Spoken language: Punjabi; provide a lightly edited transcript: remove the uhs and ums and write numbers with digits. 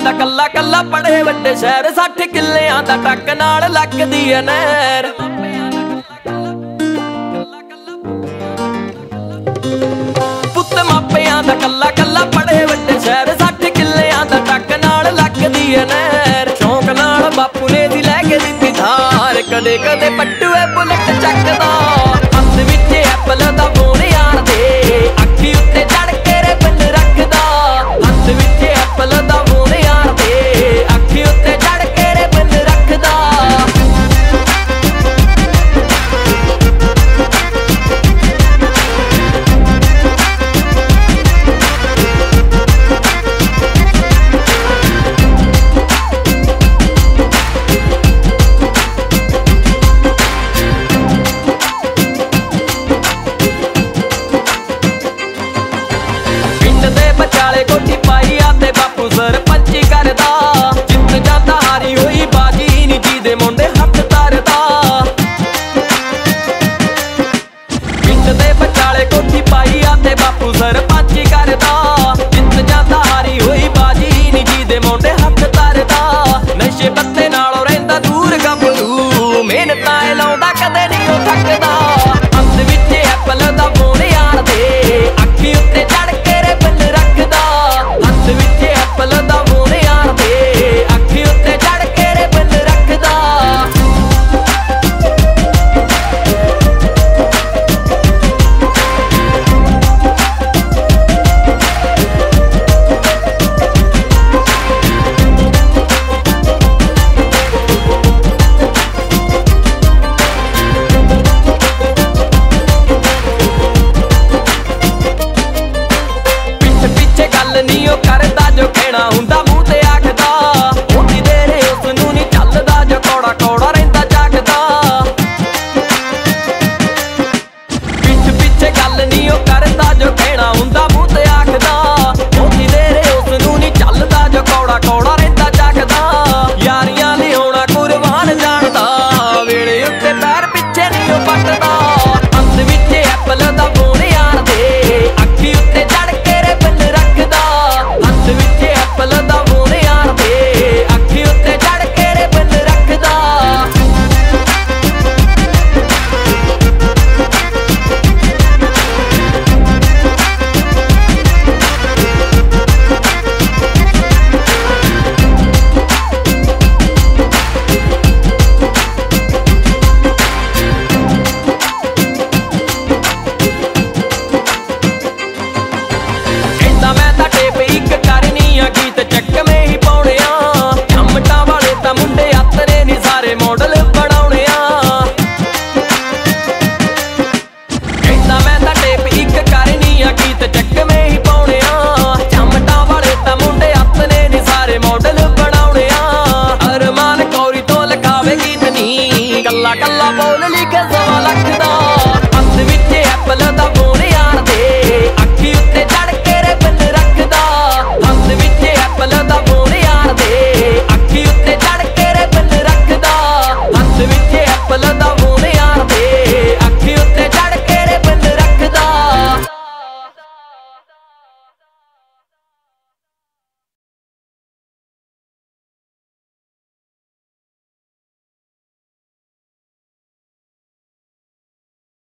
ਦਾ ਕੱਲਾ ਕੱਲਾ ਪੜੇ ਵੱਡੇ ਸ਼ਹਿਰ 60 ਕਿੱਲਿਆਂ ਦਾ ਟੱਕ ਨਾਲ ਲੱਗਦੀ ਐ ਨਹਿਰ। ਪੁੱਤ ਮਾਪਿਆਂ ਦਾ ਕੱਲਾ ਕੱਲਾ ਪੜੇ ਵੱਡੇ ਸ਼ਹਿਰ 60 ਕਿੱਲਿਆਂ ਦਾ ਟੱਕ ਨਾਲ ਲੱਗਦੀ ਐ ਨਹਿਰ। ਸ਼ੌਂਕ ਨਾਲ ਬਾਪੂ ਨੇ ਦੀ ਲੈ ਕੇ ਦਿੱਤੀ ਧਾਰ, ਕਦੇ ਕਦੇ ਪੱਟੂਏ